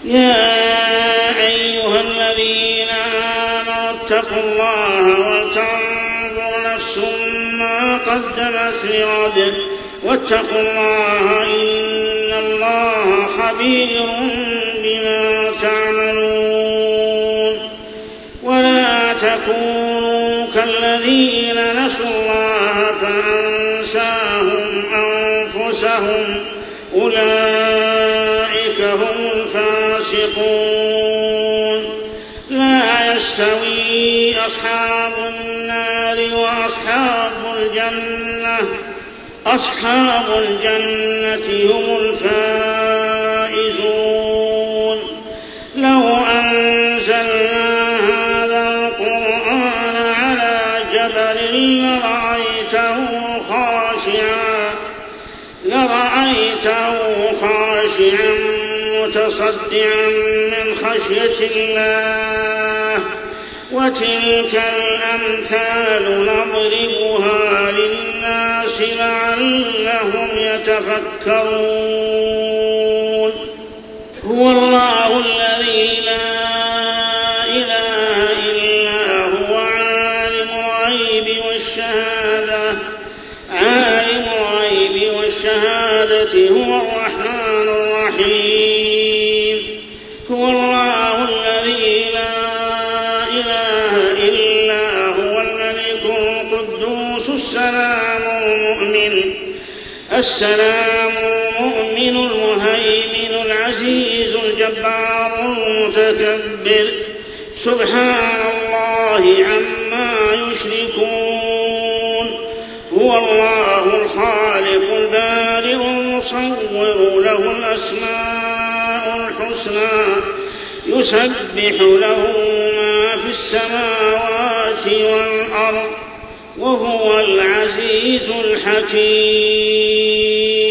يا أيها الذين آمنوا اتقوا الله ولتنظر نفس ما قدمت لغد واتقوا الله إن الله خبير بما تعملون. ولا تكونوا كالذين نسوا الله فأنساهم أنفسهم أولئك هم الفاسقون. لا يستوي أصحاب النار وأصحاب الجنة أصحاب الجنة هم الفائزون. لو أنزلنا هذا القرآن على جبل لرأيته خاشعا متصدعا من خشية الله. وتلك الأمثال نضربها للناس لعلهم يتفكرون. هو الله الذي لا إله إلا هو عالم الغيب والشهادة هو الرحمن الرحيم. هو الله الذي لا إله إلا هو الملك القدوس السلام المؤمن المهيمن العزيز الجبار المتكبر. سبحان الله عما يشركون. هو الله الخالق البارئ المصور له الأسماء الحسنى يسبح له ما في السماوات والأرض وهو العزيز الحكيم.